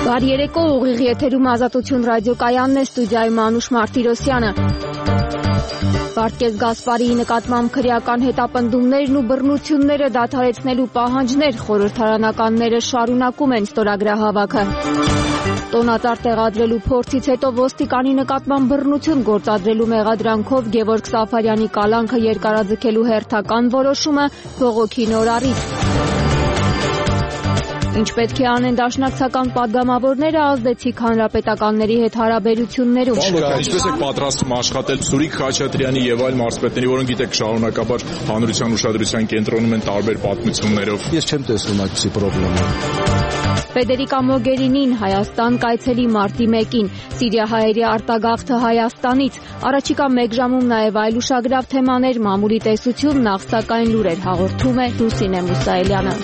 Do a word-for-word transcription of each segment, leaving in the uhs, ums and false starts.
Բարի երեկո, ուղիղ եթերում Ազատություն ռադիոկայանն է, ստուդիայում Անուշ Մարտիրոսյանը։ Վարդգես Գասպարիի նկատմամբ քրեական հետապնդումներն ու բռնությունները դադարեցնելու պահանջներ, խորհրդարանականները շարունակում են ստորագրահավաքը։ Տոնածառ տեղադրելու փորձից հետո ոստիկանի նկատմամբ բռնություն գործադրելու մեղադրանքով Գևորգ Սաֆարյանի կալանքը երկարաձգելու հերթական որոշումը բողոքի նոր առիթ։ Ինչ պետք է անեն դաշնակցական պատգամավորները ազդեցիկ հանրապետականների հետ հարաբերություններում։ Ինչպես եք պատրաստվում աշխատել Սուրիկ Խաչատրյանի եւ այլ մարզպետների, որոնք գիտեք շարունակաբար հանրության ուշադրության կենտրոնում են տարբեր պատմություններով։ Ես չեմ տեսնում այդպիսի խնդրեմ։ Ֆեդերիկա Մոգերինին Հայաստան կայցելի մարտի մեկին, Սիրիահայերի արտագաղթը Հայաստանից, առաջիկա մեկ ժամում նաև այլ ուշագրավ թեմաներ, մամուլի տեսություն, նախ սակայն լուրեր հաղորդում է Լուսինե Մուսայելյանը։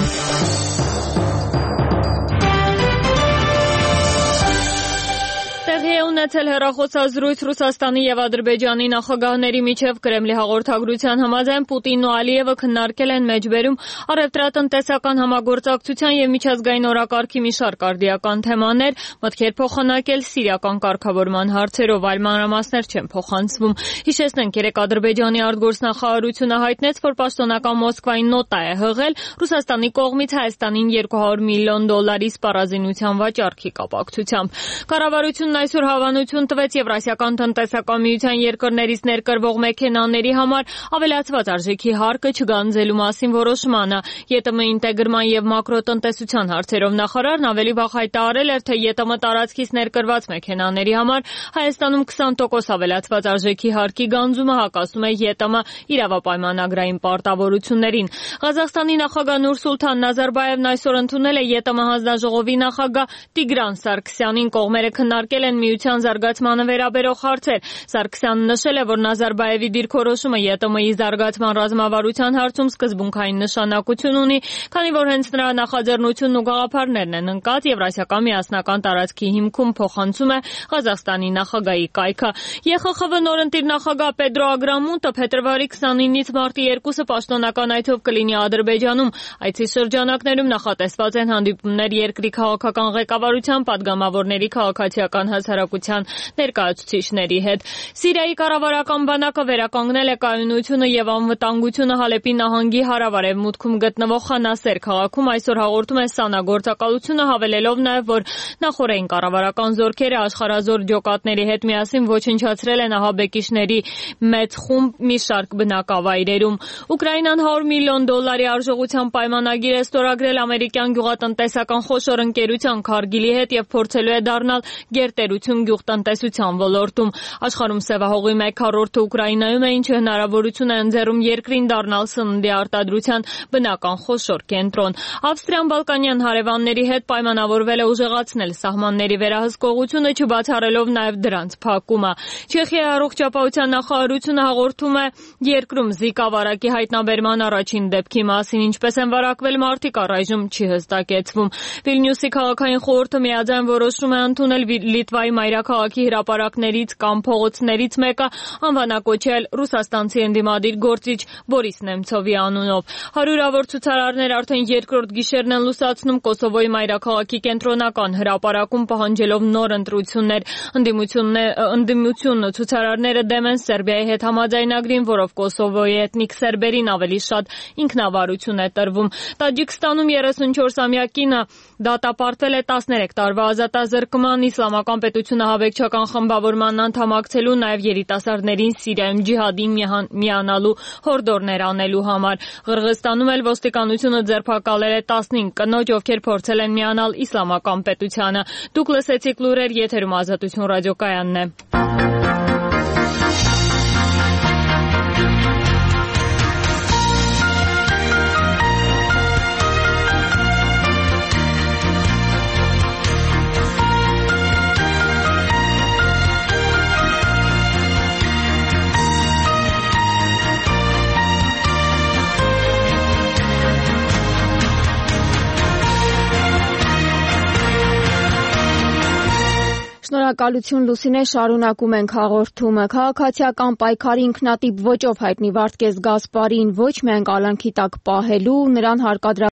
Ունեցել հեռախոսազրույց Ռուսաստանի եւ Ադրբեջանի նախագահների միջև Կրեմլի հաղորդագրության համաձայն Պուտինն ու Ալիևը քննարկել են մեջբերում առևտրատնտեսական համագործակցության եւ միջազգային օրակարգի մի շարք արդիական թեմաներ, մտքեր փոխանակել սիրիական կարգավորման հարցերով, այլ մանրամասներ չեն փոխանցվում։ Հիշեցնենք, երեկ Ադրբեջանի արտգործնախարարությունը հայտնեց, որ պաշտոնական Մոսկվային նոտա է հղել Ռուսաստանի կողմից Հայաստանին երկու հարյուր միլիոն դոլարի սպառազինության վաճառքի կապակցությամբ։ Կառավարությունն այսօր հավանություն տվեց Եվրասիական տնտեսական միության երկրներից ներկրվող մեքենաների համար ավելացված արժեքի հարկը չգանձելու մասին որոշմանը։ ԵՏՄ ինտեգրման եւ մակրոտնտեսության հարցերով նախարարն ավելի վաղ հայտարարել էր, թե ԵՏՄ տարածքից ներկրված մեքենաների համար Հայաստանում քսան տոկոս ավելացված արժեքի հարկի գանձումը հակասում է ԵՏՄ իրավապայմանագրային պարտավորություններին։ Ղազախստանի նախագահ Նուրսուլթան Նազարբաևն այսօր ընդունել է ԵՏՄ հանձնաժողովի նախագահ Տիգրան Սարգսյանին, կողմերը քննարկել են միության զարգացմանը վերաբերող հարցեր։ Սարգսյանն նշել է, որ Նազարբաևի դիրքորոշումը ԵՏՄ-ի զարգացման ռազմավարության հարցում սկզբունքային նշանակություն ունի, քանի որ հենց նրա նախաձեռնությունն ու գաղափարներն են ընկած Եվրասիական միասնական տարածքի հիմքում, փոխանցում է Ղազախստանի նախագահի կայքը։ ԵԽԽՎ նորընտիր նախագահ Պեդրո Ագրամունտը փետրվարի քսանինից մարտի երկուսը պաշտոնական այցով կլինի Ադրբեջանում։ Այցի շրջանակներում նախատեսված են հանդիպումներ երկրի քաղաքական ղեկավարության, պատգամավորների, քաղաքացիական հասարակության ներկայացուցիչների հետ։ Սիրիայի կառավարական բանակը վերականգնել է կայունությունը եւ անվտանգությունը Հալեպի նահանգի հարավարևմուտքում գտնվող Խանասեր քաղաքում, այսօր հաղորդում է ՍԱՆԱ գործակալությունը, հավելելով նաեւ, որ նախորդային կառավարական զորքերը աշխարհազոր ջոկատների հետ միասին ոչնչացրել են ահաբեկիչների մեծ խումբ մի շարք բնակավայրերում։ Ուկրաինան հարյուր միլիոն դոլարի արժողությամբ պայմանագիր է ստորագրել ամերիկյան գյուղատնտեսական խոշոր ընկերության Քարգիլի հետ եւ փորձելու է դառնալ գերտերություն գյուղատնտեսության ոլորտում։ Աշխարհում սևահողի մեկ քառորդը Ուկրաինայում է, ինչը հնարավորություն է ընձեռում երկրին դառնալ սննդի արտադրության բնական խոշոր կենտրոն։ Ավստրիան բալկանյան հարևանների հետ պայմանավորվել է ուժեղացնել սահմանների վերահսկողությունը, չբացառելով նաև դրանց փակումը։ Չեխիայի առողջապահության նախարարությունը հաղորդում է երկրում Զիկա վարակի հայտնաբերման առաջին դեպքի մասին, ինչպես են վարակվել մարդիկ, առայժմ չի հստակեցվում։ Վիլնյուսի քաղաքային խորհուրդը միաձայն որոշում է ընդունել Լիտվայի մայրաքաղաքի հրապարակներից կամ փողոցներից մեկը անվանակոչել ռուսաստանցի ընդդիմադիր գործիչ Բորիս Նեմցովի անունով։ Հարյուրավոր ցուցարարներ արդեն երկրորդ գիշերն են լուսացնում Կոսովոյի մայրաքաղաքի կենտրոնական հրապարակում, պահանջելով նոր ընտրություններ։ Ընդդիմություն ցուցարարները դեմ են Սերբիայի հետ համաձայնագրին, որով Կոսովոյի էթնիկ սերբերին ավելի շատ ինքնավարություն է տրվում։ Տաջիկստանում երեսունչորսամյա կինը դատապարտվել է տասներեք տարվա ազատազրկման, իսլամական պետությունը հավեկչական խմբավորման անդամակցելու, նաև երիտասարդներին Սիրիայում ջիհադին միանալու հորդորներ անելու համար։ Ղրղստանում էլ ոստիկանությունը ձերբակալել է տասնհինգ կնոջ, ովքեր փորձել են միանալ իսլամական պետությանը։ Դուք լսեցիք լուրեր, եթերում Ազատություն ռադիոկայանն է։ Շնորհակալություն Լուսինե, շարունակում ենք հաղորդումը։ Քաղաքացիական պայքարի ինքնատիպ ոճով հայտնի Վարդգես Գասպարին ոչ միայն կալանքի տակ պահելու, նրան հարկադրական